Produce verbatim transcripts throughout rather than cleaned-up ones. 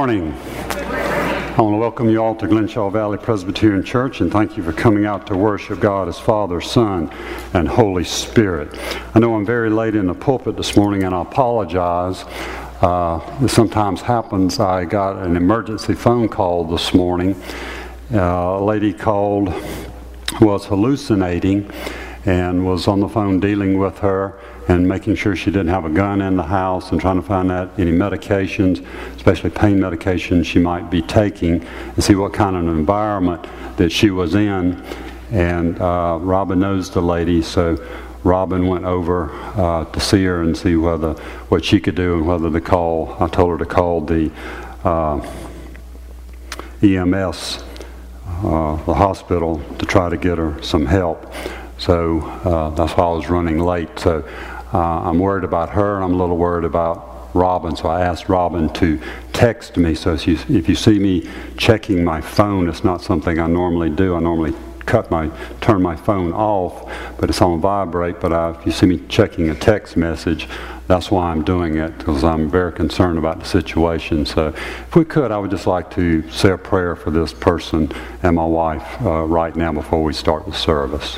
morning. I want to welcome you all to Glenshaw Valley Presbyterian Church, and thank you for coming out to worship God as Father, Son, and Holy Spirit. I know I'm very late in the pulpit this morning, and I apologize. Uh, this sometimes happens. I got an emergency phone call this morning. Uh, a lady called, was hallucinating, and was on the phone dealing with her and making sure she didn't have a gun in the house and trying to find out any medications, especially pain medications she might be taking, and see what kind of environment that she was in. And uh, Robin knows the lady, so Robin went over uh, to see her and see whether what she could do and whether to call. I told her to call the uh, E M S, uh, the hospital, to try to get her some help. So uh, that's why I was running late. So uh, I'm worried about her, and I'm a little worried about Robin. So I asked Robin to text me. So if you, if you see me checking my phone, it's not something I normally do. I normally cut my, turn my phone off, but it's on vibrate. But I, if you see me checking a text message, that's why I'm doing it, because I'm very concerned about the situation. So if we could, I would just like to say a prayer for this person and my wife uh, right now before we start the service.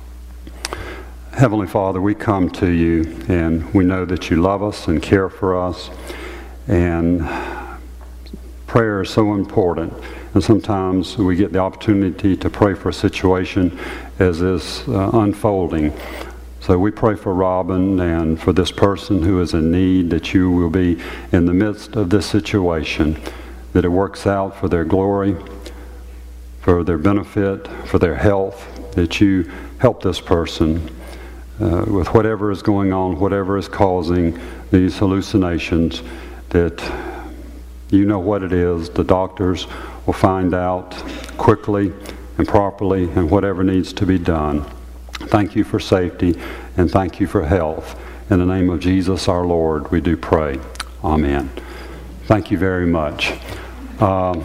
Heavenly Father, we come to you, and we know that you love us and care for us, and prayer is so important. And sometimes we get the opportunity to pray for a situation as is uh, unfolding. So we pray for Robin and for this person who is in need, that you will be in the midst of this situation, that it works out for their glory, for their benefit, for their health, that you help this person Uh, with whatever is going on, whatever is causing these hallucinations, that you know what it is. The doctors will find out quickly and properly, and whatever needs to be done. Thank you for safety, and thank you for health. In the name of Jesus our Lord, we do pray. Amen. Thank you very much. Um,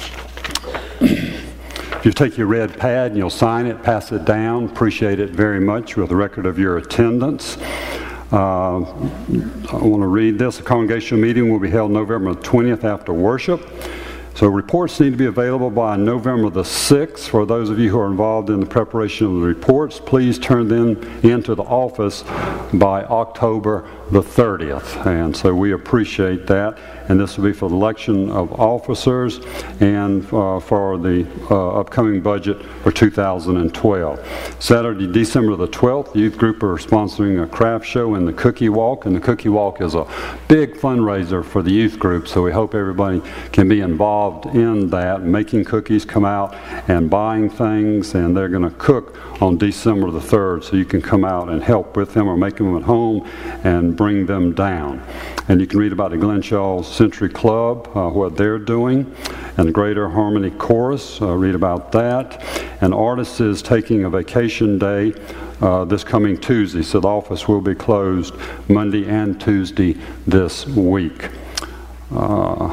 If you take your red pad and you'll sign it, pass it down, appreciate it very much with a record of your attendance. Uh, I want to read this. The congregational meeting will be held November twentieth after worship. So reports need to be available by November the sixth. For those of you who are involved in the preparation of the reports, please turn them into the office by October the thirtieth. And so we appreciate that. And this will be for the election of officers and uh, for the uh, upcoming budget for two thousand twelve. Saturday, December the twelfth, the youth group are sponsoring a craft show in the Cookie Walk. And the Cookie Walk is a big fundraiser for the youth group. So we hope everybody can be involved in that, making cookies, come out and buying things. And they're going to cook on December the third. So you can come out and help with them or make them at home and bring them down. And you can read about the Glenshaw Century Club, uh, what they're doing, and the Greater Harmony Chorus, uh, read about that. And Artists is taking a vacation day uh, this coming Tuesday, so the office will be closed Monday and Tuesday this week. Uh,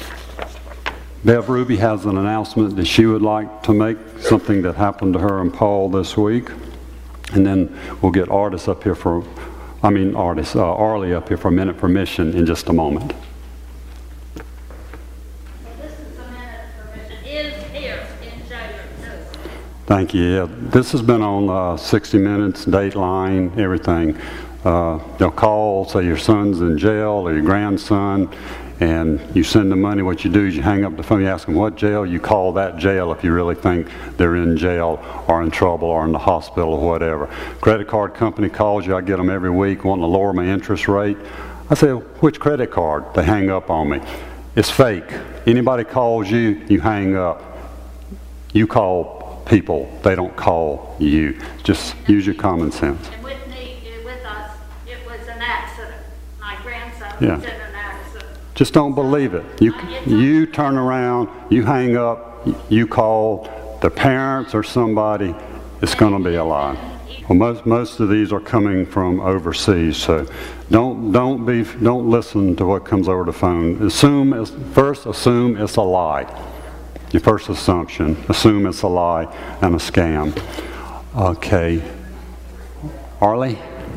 Bev Ruby has an announcement that she would like to make, something that happened to her and Paul this week. And then we'll get Artists up here for I mean artists, uh, Arlie up here for a minute for mission in just a moment. Well, this is a minute for mission. Is here in January too. Thank you. Yeah, this has been on uh, sixty minutes, Dateline, everything. Uh, they'll call, say your son's in jail or your grandson, and you send them money. What you do is you hang up the phone, you ask them what jail, you call that jail if you really think they're in jail or in trouble or in the hospital or whatever. Credit card company calls you, I get them every week wanting to lower my interest rate. I say, which credit card? They hang up on me. It's fake. Anybody calls you, you hang up. You call people, they don't call you. Just use your common sense. And with me, with us, it was an accident. My grandson Yeah. was in an accident. Just don't believe it. You you turn around, you hang up, you call the parents or somebody, it's going to be a lie. Well, most most of these are coming from overseas, so don't don't be don't listen to what comes over the phone. Assume it's, first assume it's a lie. Your first assumption, assume it's a lie and a scam. Okay, Arlie,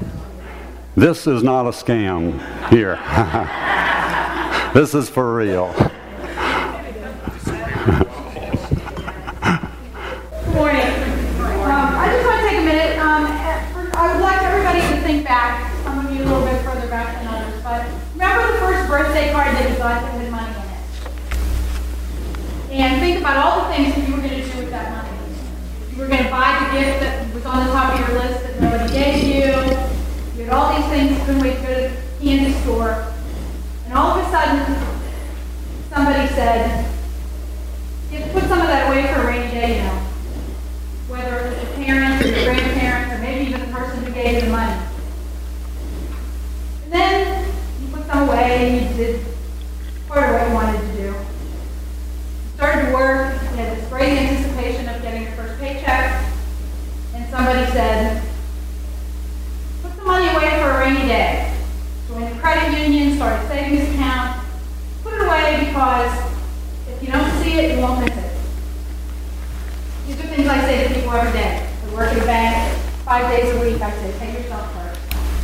this is not a scam here. This is for real. all the things that you were going to do with that money. You were going to buy the gift that was on the top of your list that nobody gave you. You had all these things, you couldn't wait to go to the candy store. And all of a sudden, somebody said, you have to put some of that away for a rainy day, you know. Whether it was the parents or the grandparents or maybe even the person who gave you the money. And then you put some away and you did part of what you wanted to do. You started to work, you had this great anticipation of getting your first paycheck, and somebody said, put some money away for a rainy day. Join the credit union, start a savings account, put it away because if you don't see it, you won't miss it. These are things I say to people every day. I work at a bank five days a week. I say, pay yourself first.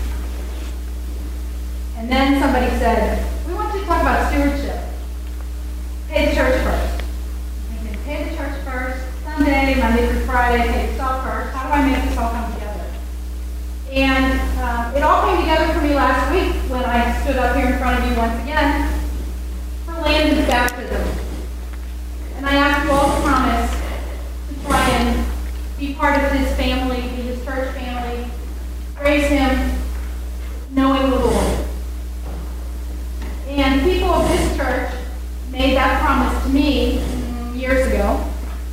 And then somebody said, we want you to talk about stewardship. Pay the church first. I'm thinking, pay the church first. Sunday, Monday through Friday, pay yourself first. How do I make this all come together? And uh, it all came together for me last week when I stood up here in front of you once again for Landon's baptism. And I asked you all to promise to try and be part of his family, be his church family, raise him knowing the Lord. And people of this church made that promise to me mm, years ago.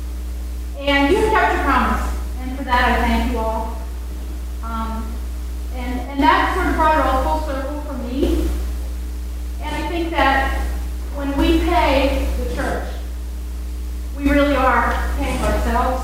And you kept your promise. And for that, I thank you all. Um, and, and that sort of brought it all full circle for me. And I think that when we pay the church, we really are paying ourselves.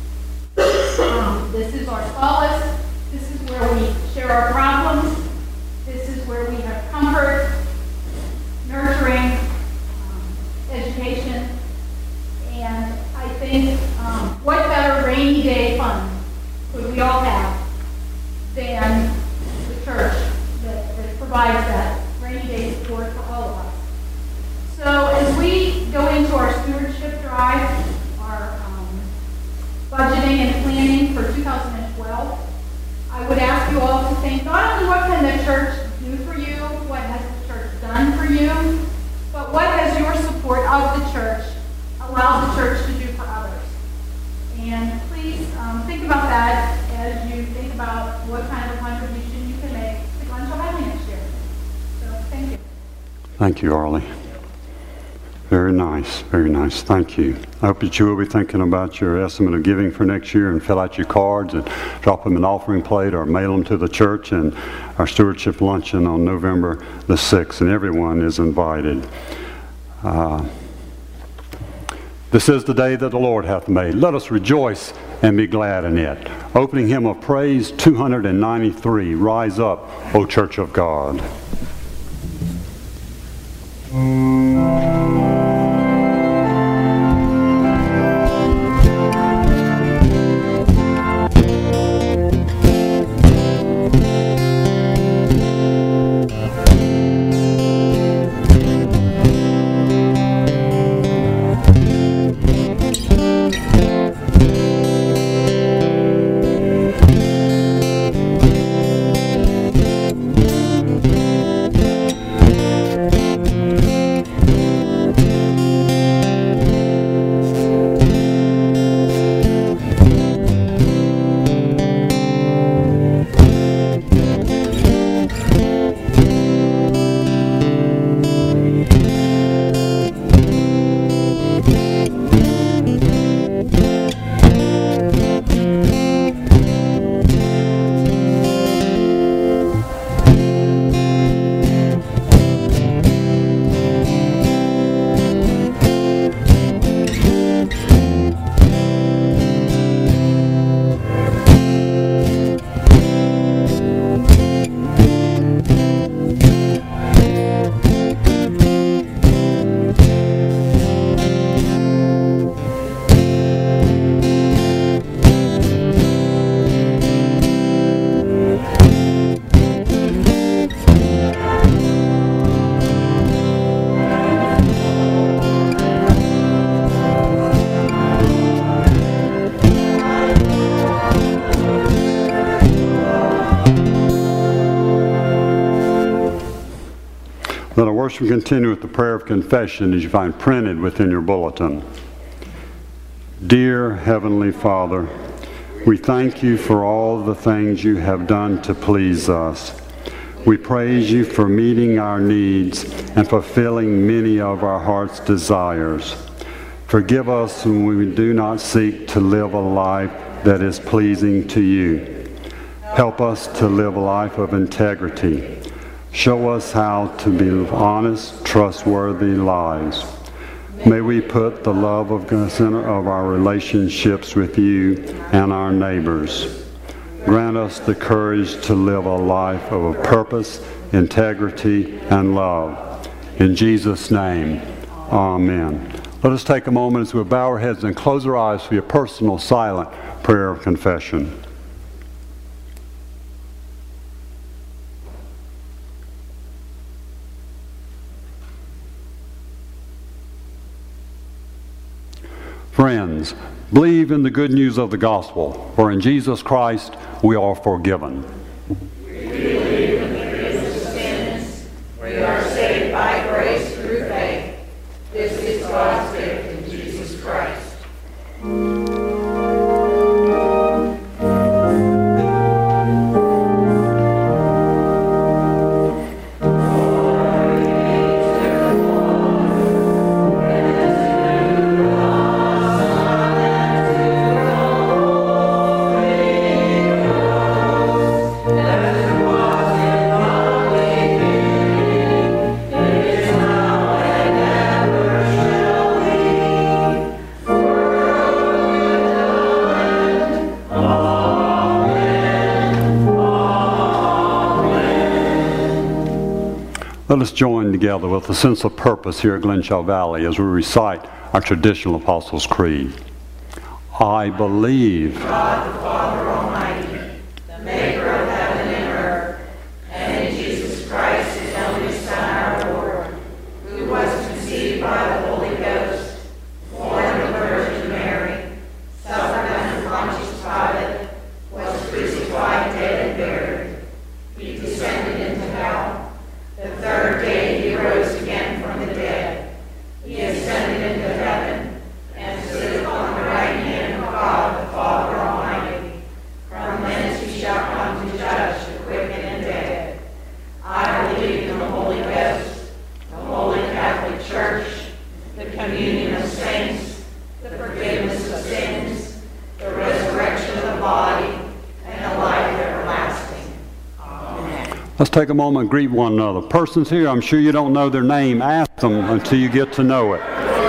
Um, this is our solace. This is where we share our problems. This is where we have comfort, nurturing, um, education. And I think um, what better rainy day fun could we all have than the church that, that provides that rainy day support for all of us. So as we go into our stewardship drive, our um, budgeting and planning for two thousand twelve, I would ask you all to think not only what can the church do for you, what has the church done for you, but what has your support of the church allowed the church to do for others. And please um, think about that as you think about what kind of contribution you can make to Glen Highly next year. So thank you. Thank you, Arlie. Very nice, very nice. Thank you. I hope that you will be thinking about your estimate of giving for next year and fill out your cards and drop them in an offering plate or mail them to the church and our stewardship luncheon on November the sixth, and everyone is invited. Uh, this is the day that the Lord hath made. Let us rejoice and be glad in it. Opening hymn of praise two hundred ninety-three. Rise up, O Church of God. Let our worship continue with the prayer of confession as you find printed within your bulletin. Dear Heavenly Father, we thank you for all the things you have done to please us. We praise you for meeting our needs and fulfilling many of our heart's desires. Forgive us when we do not seek to live a life that is pleasing to you. Help us to live a life of integrity. Show us how to be honest, trustworthy lives. May we put the love of the center of our relationships with you and our neighbors. Grant us the courage to live a life of purpose, integrity, and love. In Jesus' name, amen. Let us take a moment as we bow our heads and close our eyes for your personal silent prayer of confession. Friends, believe in the good news of the gospel, for in Jesus Christ we are forgiven. We believe in the forgiveness of sins. We are saved by grace through faith. This is God's gift in Jesus Christ. Let us join together with a sense of purpose here at Glenshaw Valley as we recite our traditional Apostles' Creed. I believe God the Father Almighty, the maker of heaven and earth, and in Jesus Christ, his only Son, our Lord, who was conceived by the Holy Ghost, born of the Virgin Mary, suffered under Pontius Pilate, was crucified, dead, and buried. He descended into hell. The third day he rose again from the dead. He ascended into heaven and sitteth on the right hand of God the Father Almighty. From thence he shall come to judge the quick and the dead. I believe in the Holy Ghost, the Holy Catholic Church, the communion of saints, the forgiveness of sins, the resurrection of the body, and the life everlasting. Amen. Let's take a moment and greet one another. Persons here, I'm sure you don't know their name. Ask them until you get to know it.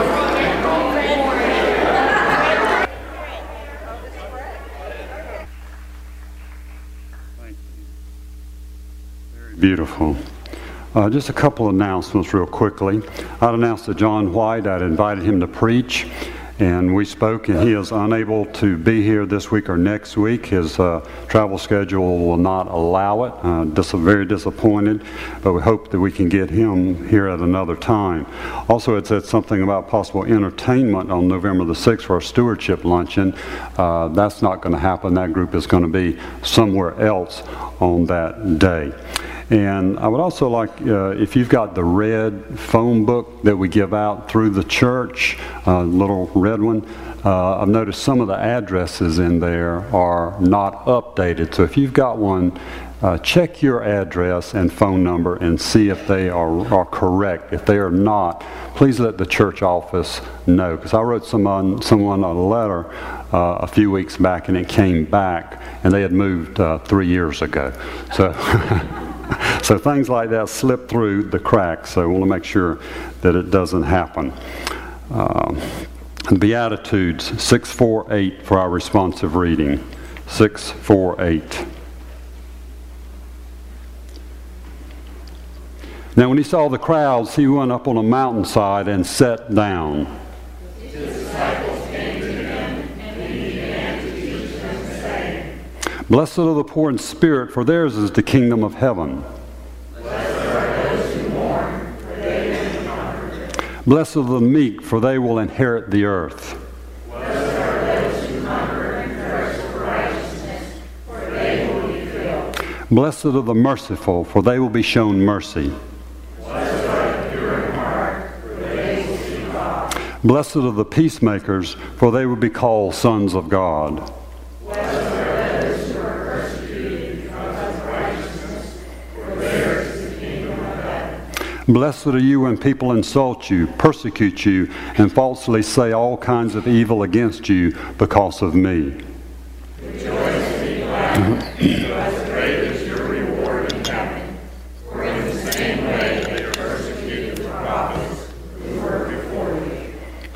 Very beautiful. Uh, just a couple announcements real quickly. I'd announced to John White I'd invited him to preach, and we spoke, and he is unable to be here this week or next week. His uh, travel schedule will not allow it. Uh, dis- very disappointed, but we hope that we can get him here at another time. Also, it said something about possible entertainment on November the sixth for our stewardship luncheon. Uh, that's not going to happen. That group is going to be somewhere else on that day. And I would also like, uh, if you've got the red phone book that we give out through the church, uh, little red one, uh, I've noticed some of the addresses in there are not updated. So if you've got one, uh, check your address and phone number and see if they are, are correct. If they are not, please let the church office know. Because I wrote someone, someone a letter uh, a few weeks back, and it came back, and they had moved uh, three years ago. So... So things like that slip through the cracks, so we want to make sure that it doesn't happen. Um, Beatitudes six four eight for our responsive reading. six four eight. Now when he saw the crowds, he went up on a mountainside and sat down. His disciples came to him, and he began to teach them, saying, Blessed are the poor in spirit, for theirs is the kingdom of heaven. Blessed are those who mourn, for they will be comforted. Blessed are the meek, for they will inherit the earth. Blessed are those who hunger and thirst for righteousness, for they will be filled. Blessed are the merciful, for they will be shown mercy. Blessed are the pure in heart, for they will see God. Blessed are the peacemakers, for they will be called sons of God. Blessed are you when people insult you, persecute you, and falsely say all kinds of evil against you because of me. Rejoice and be glad, because great is your reward in heaven. For in the same way they persecuted the prophets who were before you.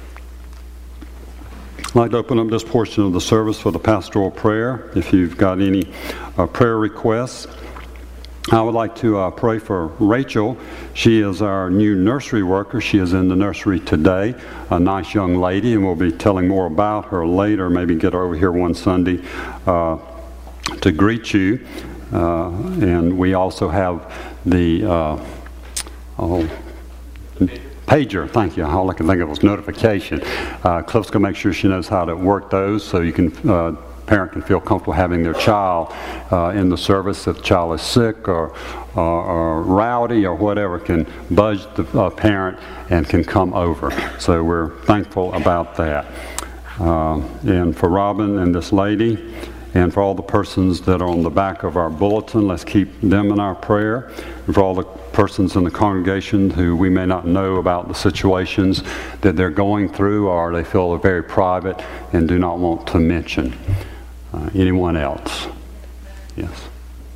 I'd like to open up this portion of the service for the pastoral prayer. If you've got any uh, prayer requests, I would like to uh, pray for Rachel. She is our new nursery worker. She is in the nursery today, a nice young lady, and we'll be telling more about her later, maybe get her over here one Sunday uh, to greet you. Uh, and we also have the uh, oh, pager, thank you. All I can think of was notification. Uh, Cliff's going to make sure she knows how to work those so you can uh, parent can feel comfortable having their child uh, in the service. If the child is sick or, or, or rowdy or whatever, can budge the uh, parent and can come over. So we're thankful about that. Uh, and for Robin and this lady, and for all the persons that are on the back of our bulletin, let's keep them in our prayer. And for all the persons in the congregation who we may not know about the situations that they're going through, or they feel are very private and do not want to mention. Uh, anyone else? Yes.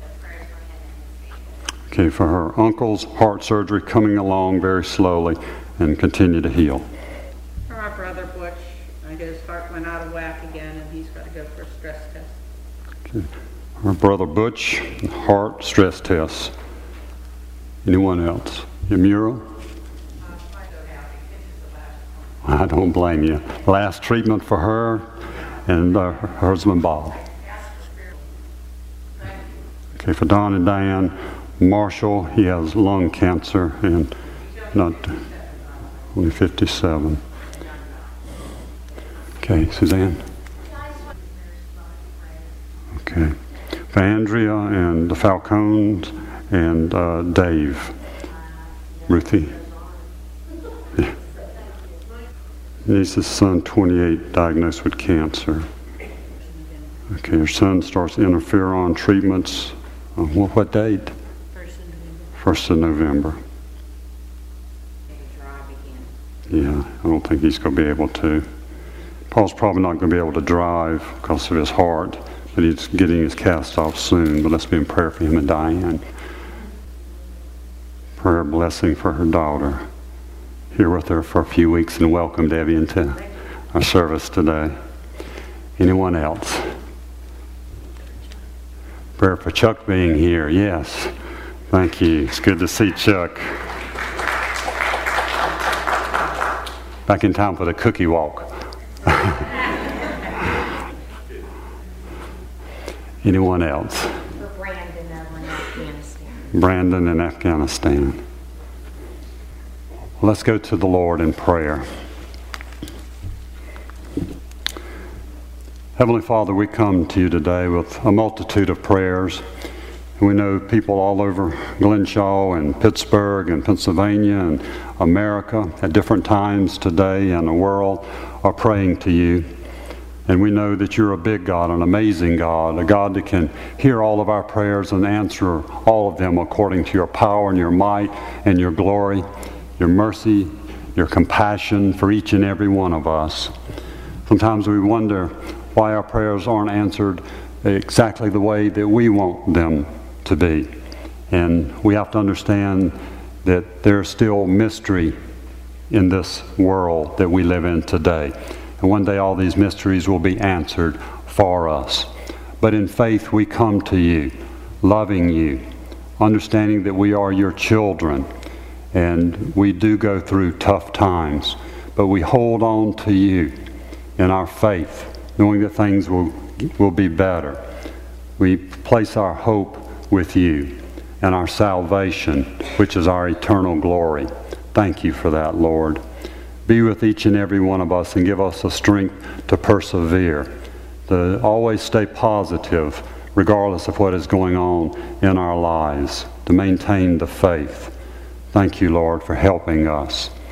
Okay, for her uncle's heart surgery coming along very slowly and continue to heal. For my brother Butch, his heart went out of whack again and he's got to go for a stress test. Okay. Her brother Butch, heart stress tests. Anyone else? Yamura? I don't blame you. Last treatment for her and uh, her husband Bob. Okay, for Don and Diane, Marshall, he has lung cancer and not only fifty-seven. Okay, Suzanne. Okay, for Andrea and the Falcones and uh, Dave. Ruthie. Yeah. Niece's son, twenty-eight, diagnosed with cancer. Okay, her son starts interferon treatments. On what, what date? First of November. Yeah, I don't think he's going to be able to. Paul's probably not going to be able to drive because of his heart, but he's getting his cast off soon. But let's be in prayer for him and Diane. Prayer blessing for her daughter. Here with her for a few weeks, and welcome Debbie into our service today. Anyone else? Prayer for Chuck being here. Yes. Thank you. It's good to see Chuck. Back in time for the cookie walk. Anyone else? For Brandon over in Afghanistan. Brandon in Afghanistan. Let's go to the Lord in prayer. Heavenly Father, we come to you today with a multitude of prayers. We know people all over Glenshaw and Pittsburgh and Pennsylvania and America at different times today in the world are praying to you. And we know that you're a big God, an amazing God, a God that can hear all of our prayers and answer all of them according to your power and your might and your glory, your mercy, your compassion for each and every one of us. Sometimes we wonder why our prayers aren't answered exactly the way that we want them to be. And we have to understand that there's still mystery in this world that we live in today. And one day all these mysteries will be answered for us. But in faith we come to you, loving you, understanding that we are your children. And we do go through tough times, but we hold on to you in our faith, knowing that things will, will be better. We place our hope with you and our salvation, which is our eternal glory. Thank you for that, Lord. Be with each and every one of us and give us the strength to persevere, to always stay positive, regardless of what is going on in our lives, to maintain the faith. Thank you, Lord, for helping us.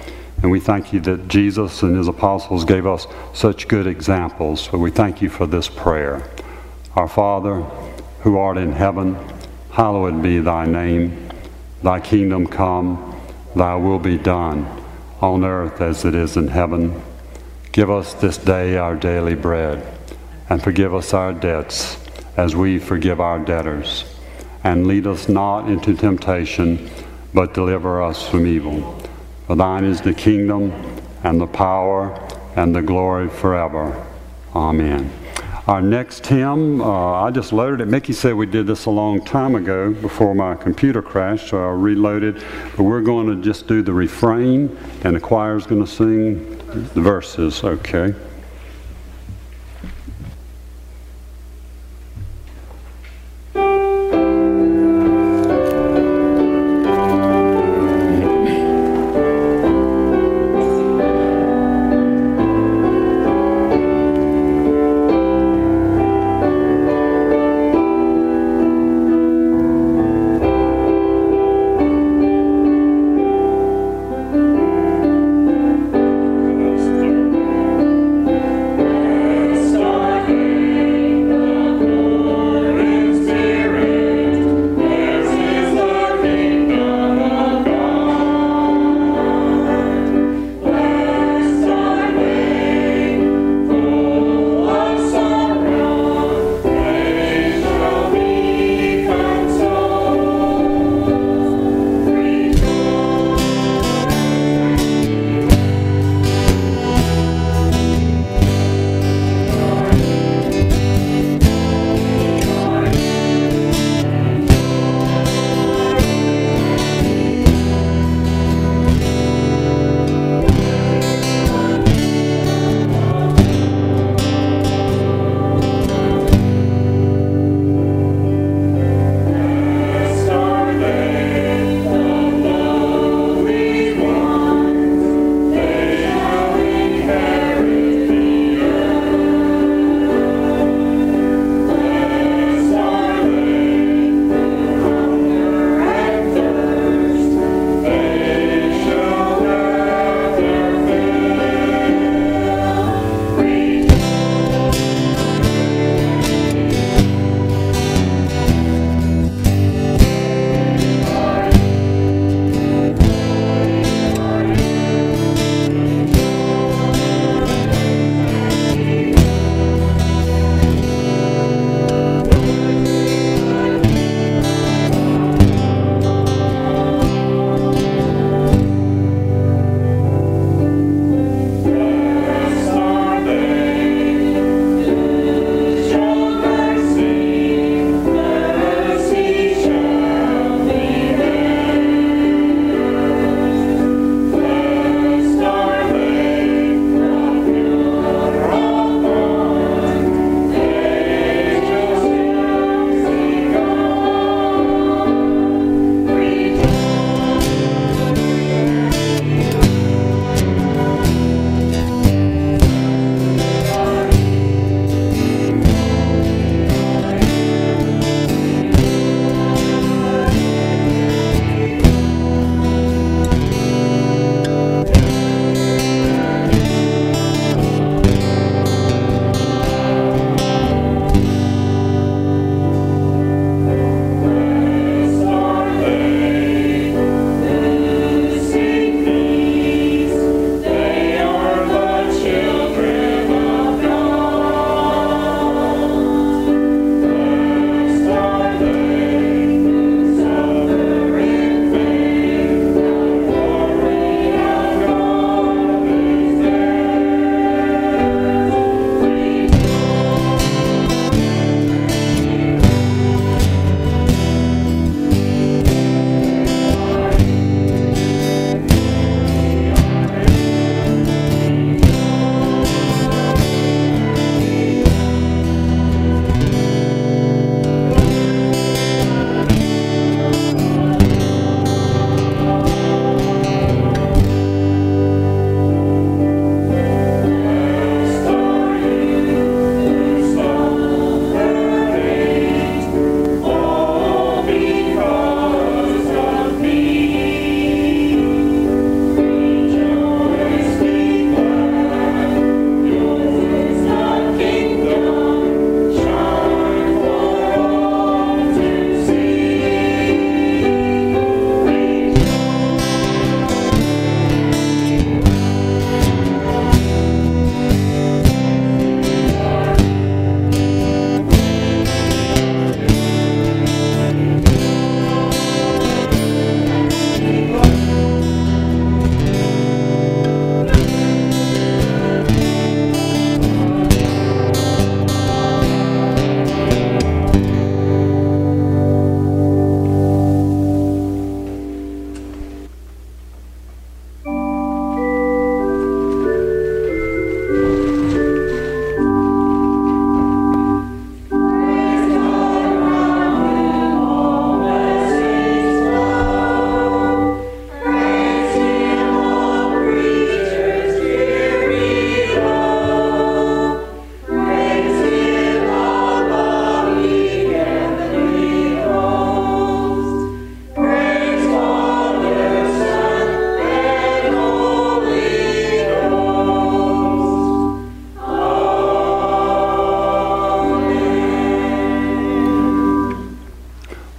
And we thank you that Jesus and his apostles gave us such good examples. So we thank you for this prayer. Our Father, who art in heaven, hallowed be thy name. Thy kingdom come, thy will be done, on earth as it is in heaven. Give us this day our daily bread, and forgive us our debts as we forgive our debtors. And lead us not into temptation, but deliver us from evil. For thine is the kingdom, and the power, and the glory forever. Amen. Our next hymn, uh, I just loaded it. Mickey said we did this a long time ago before my computer crashed, so I reloaded. But we're going to just do the refrain, and the choir's going to sing the verses, okay?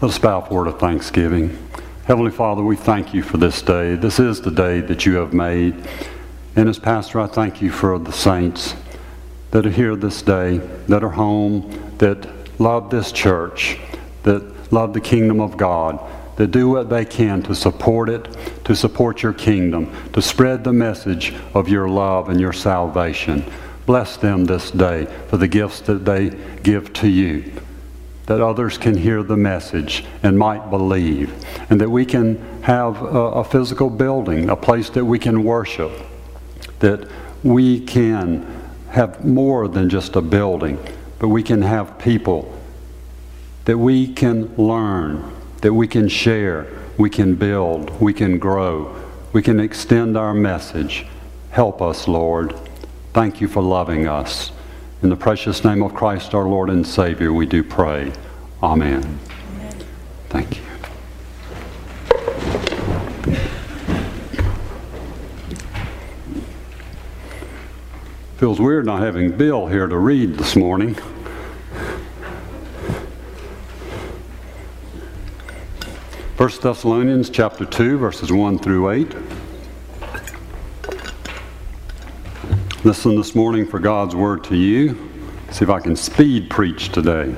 Let us bow for a word of thanksgiving. Heavenly Father, we thank you for this day. This is the day that you have made. And as pastor, I thank you for the saints that are here this day, that are home, that love this church, that love the kingdom of God, that do what they can to support it, to support your kingdom, to spread the message of your love and your salvation. Bless them this day for the gifts that they give to you, that others can hear the message and might believe, and that we can have a, a physical building, a place that we can worship, that we can have more than just a building, but we can have people, that we can learn, that we can share, we can build, we can grow, we can extend our message. Help us, Lord. Thank you for loving us. In the precious name of Christ our Lord and Savior, we do pray. Amen. Amen. Thank you. Feels weird not having Bill here to read this morning. First Thessalonians chapter two, verses one through eight. Listen this morning for God's word to you. See if I can speed preach today.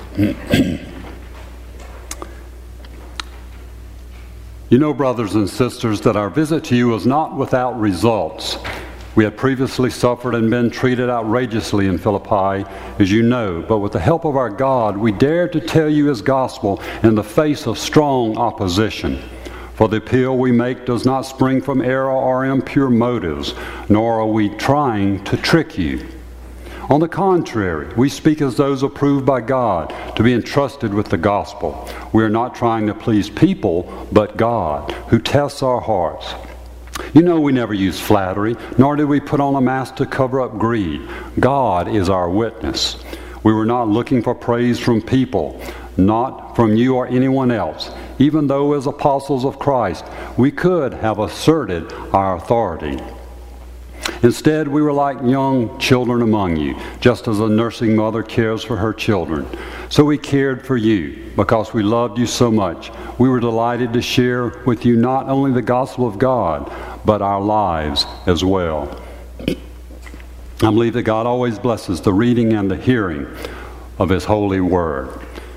You know, brothers and sisters, that our visit to you was not without results. We had previously suffered and been treated outrageously in Philippi, as you know, but with the help of our God, we dared to tell you His gospel in the face of strong opposition. For the appeal we make does not spring from error or impure motives, nor are we trying to trick you. On the contrary, we speak as those approved by God to be entrusted with the gospel. We are not trying to please people, but God, who tests our hearts. You know we never use flattery, nor did we put on a mask to cover up greed. God is our witness. We were not looking for praise from people, not from you or anyone else. Even though as apostles of Christ, we could have asserted our authority. Instead, we were like young children among you, just as a nursing mother cares for her children. So we cared for you because we loved you so much. We were delighted to share with you not only the gospel of God, but our lives as well. I believe that God always blesses the reading and the hearing of His holy word.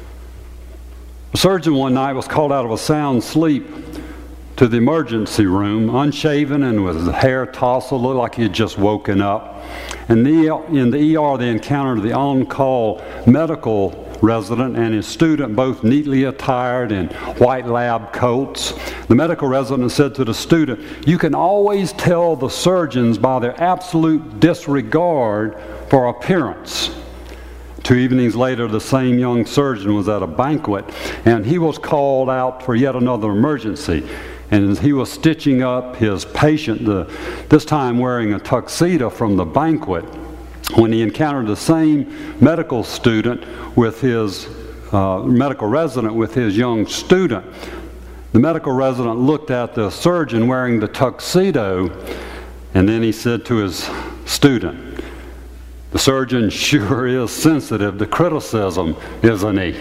A surgeon one night was called out of a sound sleep to the emergency room, unshaven and with his hair tousled, looked like he had just woken up. And in the E R, they encountered the on-call medical resident and his student, both neatly attired in white lab coats. The medical resident said to the student, "You can always tell the surgeons by their absolute disregard for appearance." Two evenings later, the same young surgeon was at a banquet, and he was called out for yet another emergency. And he was stitching up his patient, the, this time wearing a tuxedo from the banquet, when he encountered the same medical student with his, uh, medical resident with his young student. The medical resident looked at the surgeon wearing the tuxedo, and then he said to his student, "The surgeon sure is sensitive to criticism, isn't he?"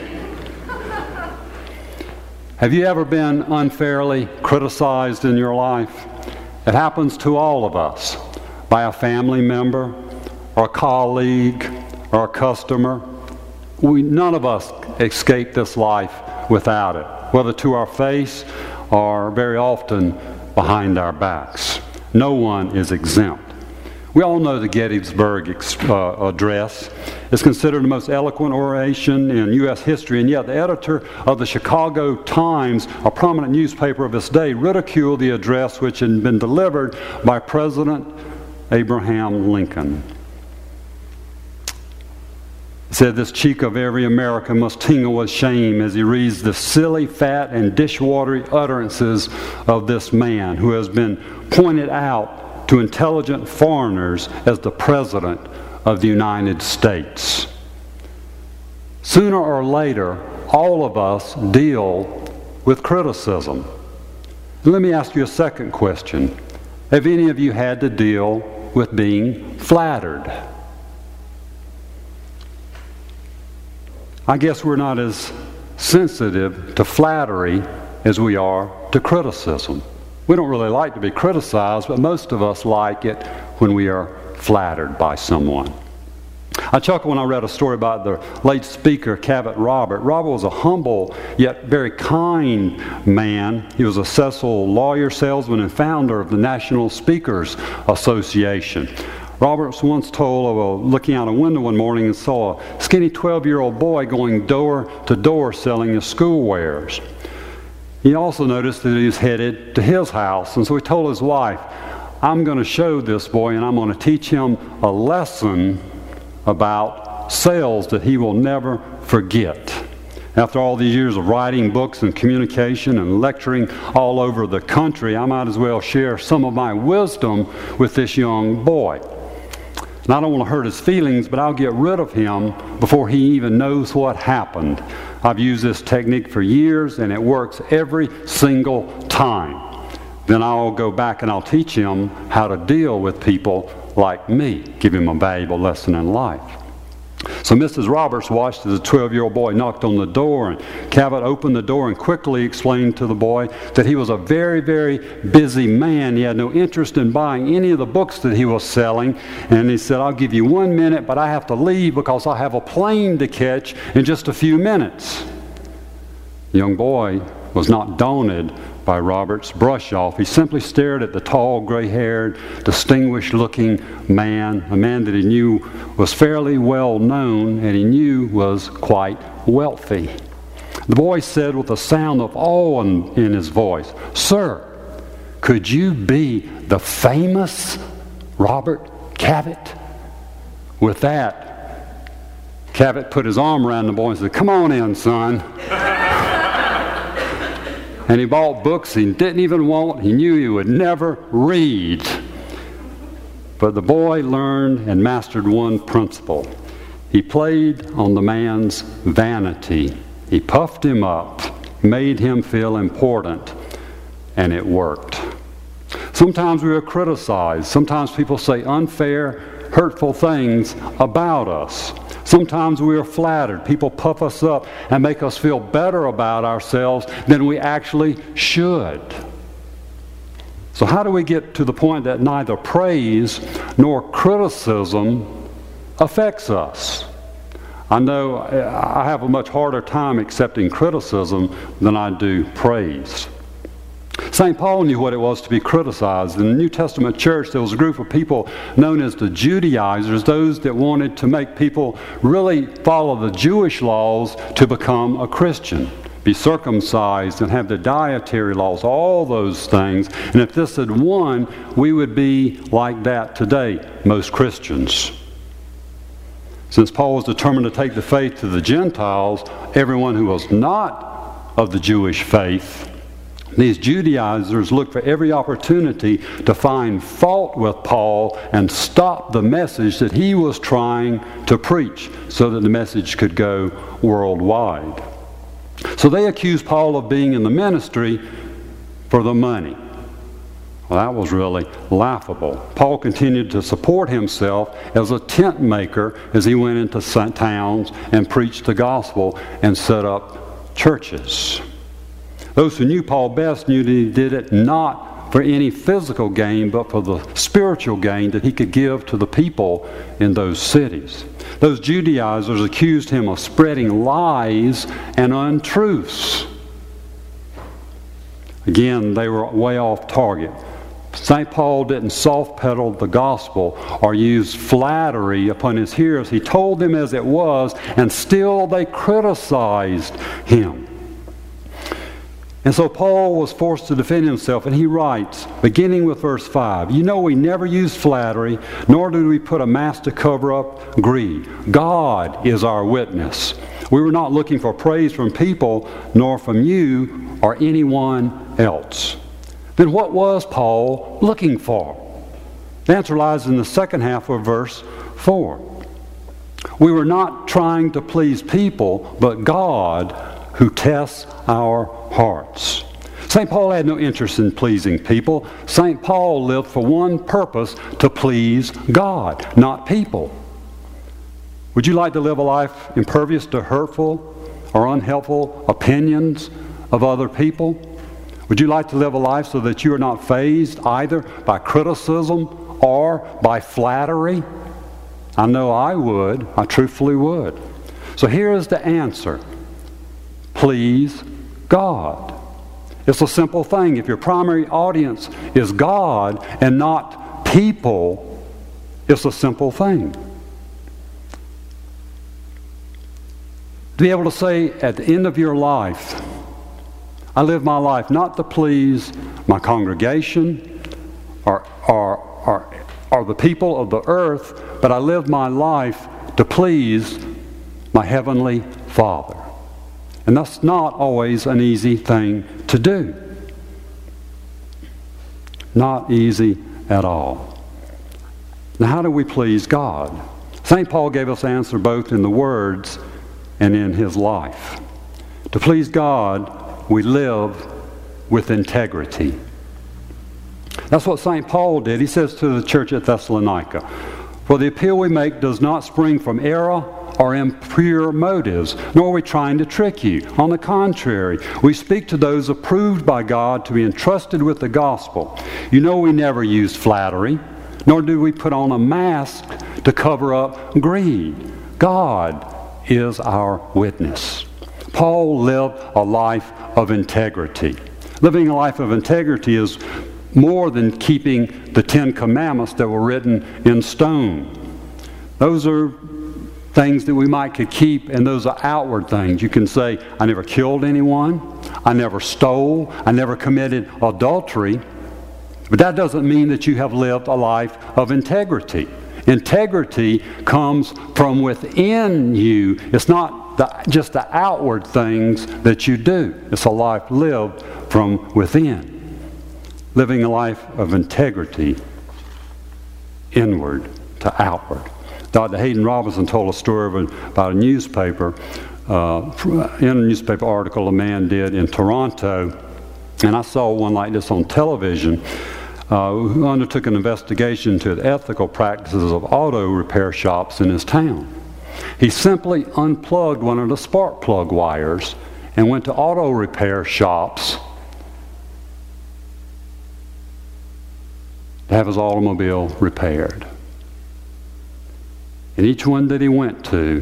Have you ever been unfairly criticized in your life? It happens to all of us, by a family member, or a colleague, or a customer. We, none of us escape this life without it, whether to our face or very often behind our backs. No one is exempt. We all know the Gettysburg uh, Address. It's considered the most eloquent oration in U S history, and yet the editor of the Chicago Times, a prominent newspaper of its day, ridiculed the address which had been delivered by President Abraham Lincoln. He said, "This cheek of every American must tingle with shame as he reads the silly, fat, and dishwatery utterances of this man who has been pointed out to intelligent foreigners as the President of the United States." Sooner or later, all of us deal with criticism. And let me ask you a second question. Have any of you had to deal with being flattered? I guess we're not as sensitive to flattery as we are to criticism. We don't really like to be criticized, but most of us like it when we are flattered by someone. I chuckled when I read a story about the late speaker, Cavett Robert. Robert was a humble yet very kind man. He was a successful lawyer, salesman, and founder of the National Speakers Association. Robert was once told of a, looking out a window one morning and saw a skinny twelve-year-old boy going door to door selling his school wares. He also noticed that he was headed to his house, and so he told his wife, "I'm going to show this boy and I'm going to teach him a lesson about sales that he will never forget." After all these years of writing books and communication and lecturing all over the country, I might as well share some of my wisdom with this young boy. And I don't want to hurt his feelings, but I'll get rid of him before he even knows what happened. I've used this technique for years, and it works every single time. Then I'll go back and I'll teach him how to deal with people like me, give him a valuable lesson in life. So Missus Roberts watched as a twelve-year-old boy knocked on the door, and Cavett opened the door and quickly explained to the boy that he was a very, very busy man. He had no interest in buying any of the books that he was selling, and he said, "I'll give you one minute, but I have to leave because I have a plane to catch in just a few minutes." The young boy was not daunted by Robert's brush-off. He simply stared at the tall, gray-haired, distinguished-looking man, a man that he knew was fairly well-known and he knew was quite wealthy. The boy said with a sound of awe in, in his voice, "Sir, could you be the famous Robert Cavett?" With that, Cavett put his arm around the boy and said, "Come on in, son." And he bought books he didn't even want. He knew he would never read. But the boy learned and mastered one principle. He played on the man's vanity. He puffed him up, made him feel important, and it worked. Sometimes we are criticized. Sometimes people say unfair, hurtful things about us. Sometimes we are flattered. People puff us up and make us feel better about ourselves than we actually should. So how do we get to the point that neither praise nor criticism affects us? I know I have a much harder time accepting criticism than I do praise. Saint Paul knew what it was to be criticized. In the New Testament church, there was a group of people known as the Judaizers, those that wanted to make people really follow the Jewish laws to become a Christian, be circumcised and have the dietary laws, all those things. And if this had won, we would be like that today, most Christians. Since Paul was determined to take the faith to the Gentiles, everyone who was not of the Jewish faith, these Judaizers looked for every opportunity to find fault with Paul and stop the message that he was trying to preach so that the message could go worldwide. So they accused Paul of being in the ministry for the money. Well, that was really laughable. Paul continued to support himself as a tent maker as he went into towns and preached the gospel and set up churches. Those who knew Paul best knew that he did it not for any physical gain, but for the spiritual gain that he could give to the people in those cities. Those Judaizers accused him of spreading lies and untruths. Again, they were way off target. Saint Paul didn't soft-pedal the gospel or use flattery upon his hearers. He told them as it was, and still they criticized him. And so Paul was forced to defend himself, and he writes, beginning with verse five, "You know we never use flattery, nor do we put a mask to cover up greed. God is our witness. We were not looking for praise from people, nor from you or anyone else." Then what was Paul looking for? The answer lies in the second half of verse four. We were not trying to please people, but God who tests our hearts. Saint Paul had no interest in pleasing people. Saint Paul lived for one purpose, to please God, not people. Would you like to live a life impervious to hurtful, or unhelpful opinions of other people? Would you like to live a life so that you are not fazed either by criticism or by flattery? I know I would. I truthfully would. So here is the answer. Please God. It's a simple thing. If your primary audience is God and not people, it's a simple thing. To be able to say at the end of your life, I live my life not to please my congregation or, or, or, or the people of the earth, but I live my life to please my Heavenly Father. And that's not always an easy thing to do. Not easy at all. Now, how do we please God? Saint Paul gave us the answer both in the words and in his life. To please God, we live with integrity. That's what Saint Paul did. He says to the church at Thessalonica, "For the appeal we make does not spring from error or impure motives, nor are we trying to trick you. On the contrary, we speak to those approved by God to be entrusted with the gospel. You know we never use flattery, nor do we put on a mask to cover up greed. God is our witness." Paul lived a life of integrity. Living a life of integrity is more than keeping the Ten Commandments that were written in stone. Those are things that we might could keep, and those are outward things. You can say, I never killed anyone, I never stole, I never committed adultery, but that doesn't mean that you have lived a life of integrity. Integrity comes from within you. It's not the, just the outward things that you do. It's a life lived from within. Living a life of integrity, inward to outward. Doctor Hayden Robinson told a story of a, about a newspaper, uh, in a newspaper article a man did in Toronto, and I saw one like this on television, uh, who undertook an investigation into the ethical practices of auto repair shops in his town. He simply unplugged one of the spark plug wires and went to auto repair shops to have his automobile repaired. And each one that he went to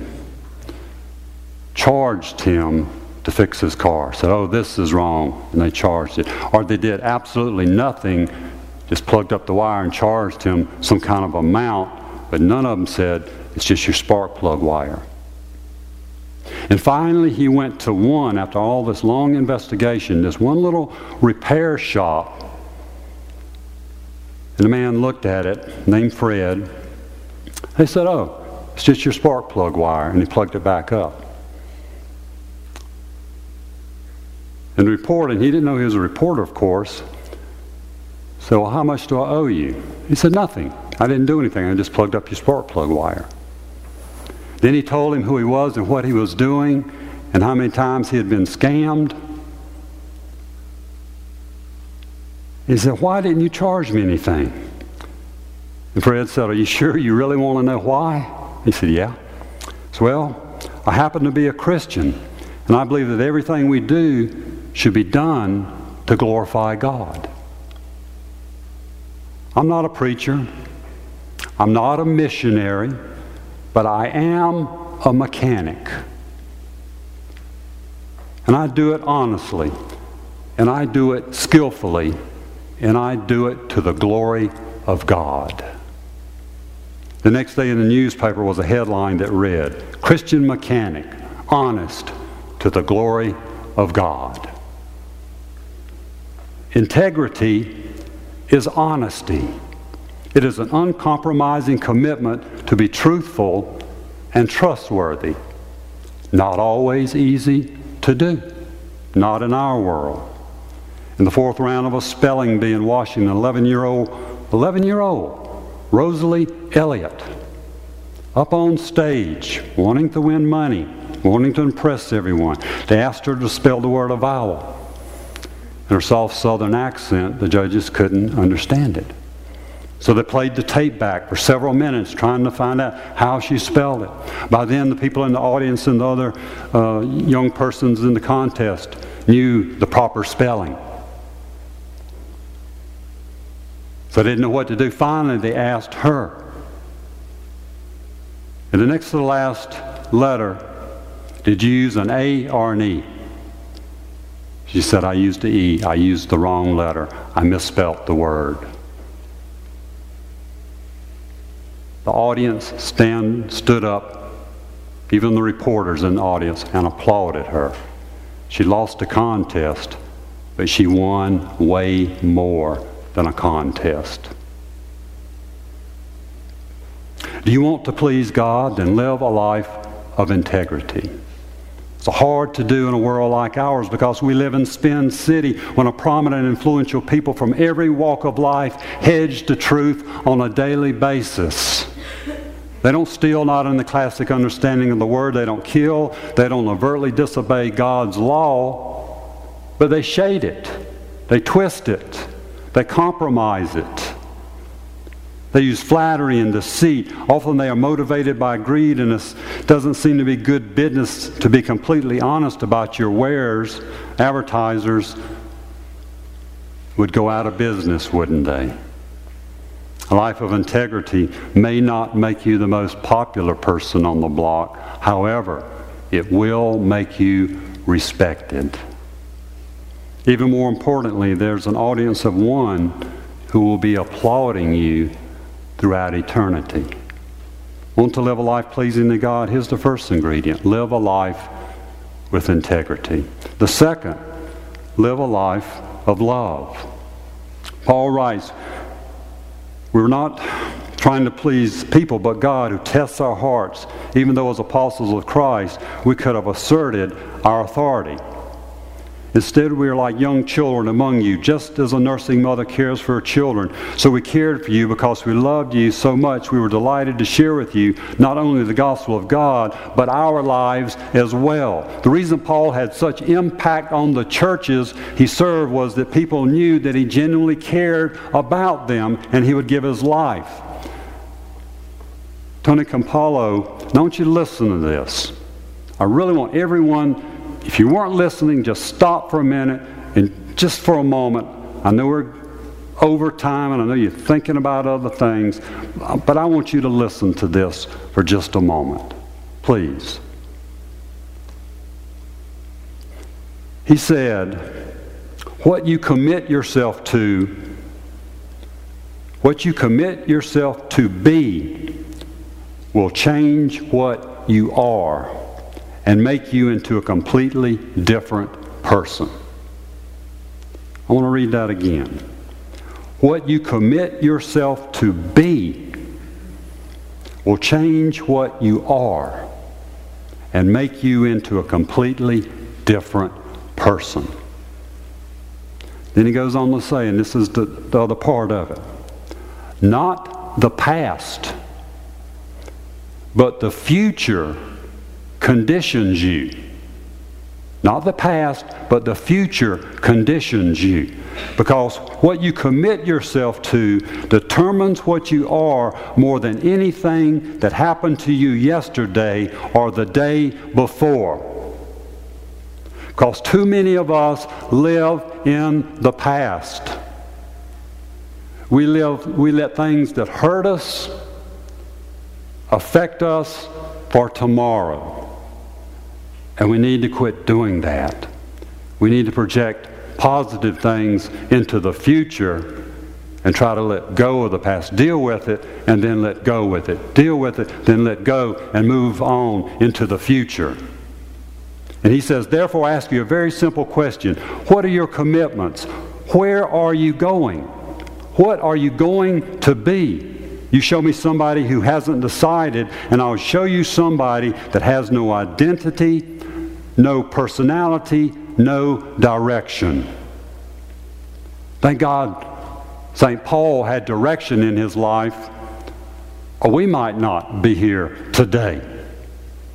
charged him to fix his car. Said, oh, this is wrong. And they charged it. Or they did absolutely nothing, just plugged up the wire and charged him some kind of amount. But none of them said, it's just your spark plug wire. And finally he went to one, after all this long investigation, this one little repair shop. And the man looked at it, named Fred. They said, oh, it's just your spark plug wire. And he plugged it back up. And reporting, he didn't know he was a reporter, of course. So, well, how much do I owe you? He said, nothing. I didn't do anything. I just plugged up your spark plug wire. Then he told him who he was and what he was doing and how many times he had been scammed. He said, why didn't you charge me anything? And Fred said, are you sure you really want to know why? He said, yeah. So, well, I happen to be a Christian, and I believe that everything we do should be done to glorify God. I'm not a preacher. I'm not a missionary, but I am a mechanic. And I do it honestly, and I do it skillfully, and I do it to the glory of God. The next day in the newspaper was a headline that read, Christian mechanic, honest to the glory of God. Integrity is honesty. It is an uncompromising commitment to be truthful and trustworthy. Not always easy to do. Not in our world. In the fourth round of a spelling bee in Washington, an eleven-year-old, eleven-year-old Rosalie Elliott, up on stage, wanting to win money, wanting to impress everyone. They asked her to spell the word avowal. In her soft southern accent, the judges couldn't understand it. So they played the tape back for several minutes trying to find out how she spelled it. By then, the people in the audience and the other uh, young persons in the contest knew the proper spelling. So they didn't know what to do. Finally, they asked her. And the next to the last letter, did you use an A or an E? She said, I used the E. I used the wrong letter. I misspelled the word. The audience stand, stood up, even the reporters in the audience, and applauded her. She lost a contest, but she won way more than a contest. Do you want to please God? Then live a life of integrity. It's hard to do in a world like ours because we live in Spin City when a prominent and influential people from every walk of life hedge the truth on a daily basis. They don't steal, not in the classic understanding of the word. They don't kill. They don't overtly disobey God's law. But they shade it. They twist it. They compromise it. They use flattery and deceit. Often they are motivated by greed, and it doesn't seem to be good business to be completely honest about your wares. Advertisers would go out of business, wouldn't they? A life of integrity may not make you the most popular person on the block. However, it will make you respected. Even more importantly, there's an audience of one who will be applauding you throughout eternity. Want to live a life pleasing to God? Here's the first ingredient. Live a life with integrity. The second, live a life of love. Paul writes, we're not trying to please people, but God who tests our hearts. Even though as apostles of Christ, we could have asserted our authority. Instead, we are like young children among you, just as a nursing mother cares for her children. So we cared for you because we loved you so much. We were delighted to share with you not only the gospel of God, but our lives as well. The reason Paul had such impact on the churches he served was that people knew that he genuinely cared about them and he would give his life. Tony Campolo, don't you listen to this. I really want everyone... If you weren't listening, just stop for a minute and just for a moment. I know we're over time and I know you're thinking about other things, but I want you to listen to this for just a moment. Please. He said, what you commit yourself to, what you commit yourself to be will change what you are and make you into a completely different person. I want to read that again. What you commit yourself to be will change what you are and make you into a completely different person. Then he goes on to say, and this is the, the other part of it, not the past, but the future conditions you. Not the past, but the future conditions you. Because what you commit yourself to determines what you are more than anything that happened to you yesterday or the day before. Because too many of us live in the past. We live, we let things that hurt us affect us for tomorrow. And we need to quit doing that. We need to project positive things into the future and try to let go of the past. Deal with it and then let go with it. Deal with it, then let go and move on into the future. And he says, therefore I ask you a very simple question. What are your commitments? Where are you going? What are you going to be? You show me somebody who hasn't decided, and I'll show you somebody that has no identity, no personality, no direction. Thank God Saint Paul had direction in his life, or we might not be here today.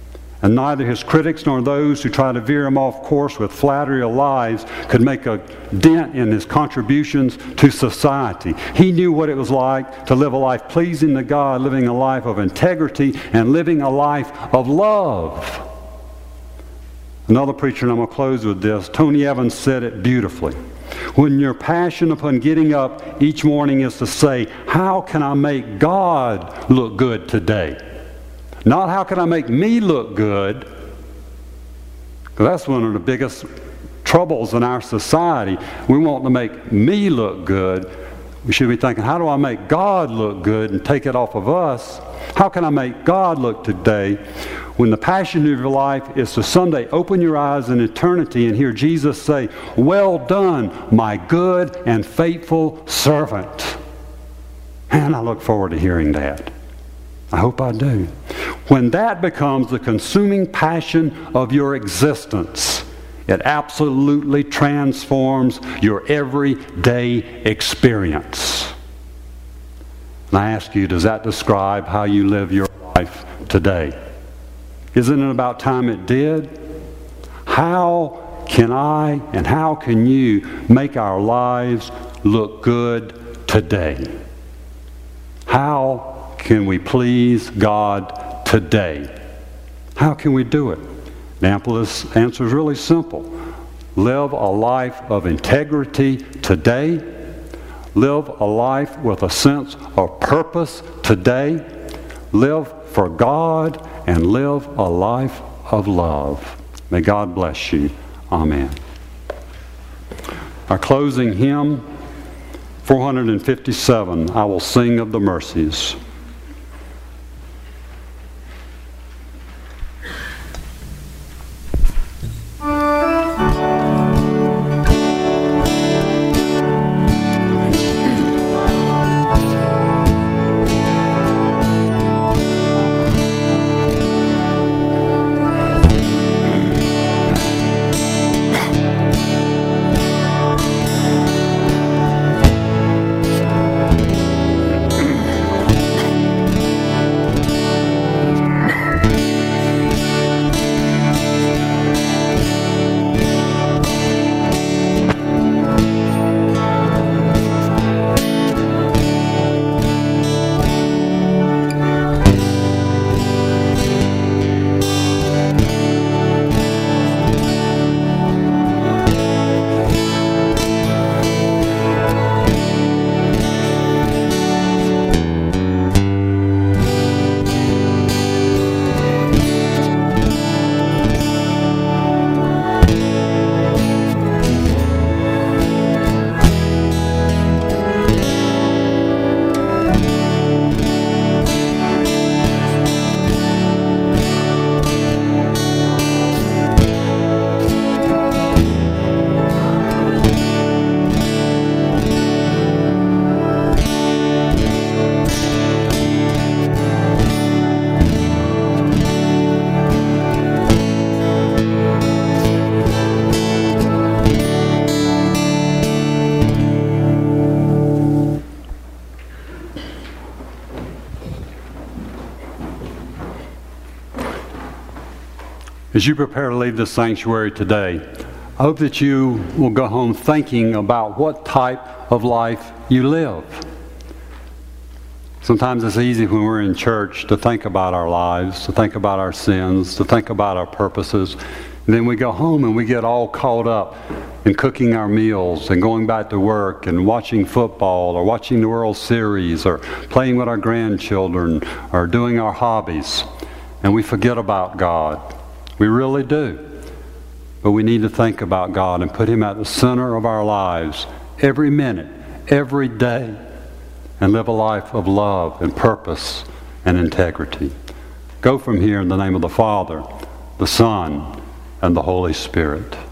And neither his critics nor those who try to veer him off course with flattery or lies could make a dent in his contributions to society. He knew what it was like to live a life pleasing to God, living a life of integrity, and living a life of love. Another preacher, and I'm going to close with this, Tony Evans said it beautifully. When your passion upon getting up each morning is to say, how can I make God look good today? Not how can I make me look good, because that's one of the biggest troubles in our society. We want to make me look good. We should be thinking, how do I make God look good and take it off of us? How can I make God look today? When the passion of your life is to someday open your eyes in eternity and hear Jesus say, well done, my good and faithful servant. And I look forward to hearing that. I hope I do. When that becomes the consuming passion of your existence, it absolutely transforms your everyday experience. And I ask you, does that describe how you live your life today? Isn't it about time it did? How can I and how can you make our lives look good today? How can we please God today? How can we do it? The answer is really simple. Live a life of integrity today. Live a life with a sense of purpose today. Live for God and live a life of love. May God bless you. Amen. Our closing hymn, four fifty-seven, I Will Sing of the Mercies. As you prepare to leave the sanctuary today, I hope that you will go home thinking about what type of life you live. Sometimes it's easy when we're in church to think about our lives, to think about our sins, to think about our purposes. And then we go home and we get all caught up in cooking our meals and going back to work and watching football or watching the World Series or playing with our grandchildren or doing our hobbies. And we forget about God. We really do. But we need to think about God and put Him at the center of our lives every minute, every day, and live a life of love and purpose and integrity. Go from here in the name of the Father, the Son, and the Holy Spirit.